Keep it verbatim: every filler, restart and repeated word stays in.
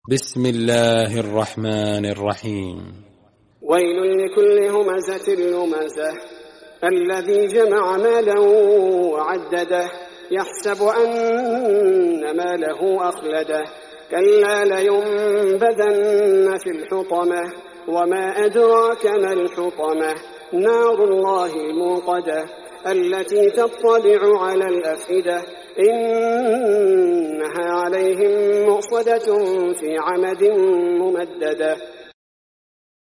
بسم الله الرحمن الرحيم. ويل لكل همزة لمزة الذي جمع مالا وعدده يحسب أن ماله أخلده كلا لينبذن في الحطمة وما أدراك ما الحطمة نار الله الموقدة التي تطلع على الأفئدة إنها عليهم مؤصدة في عمد ممددة.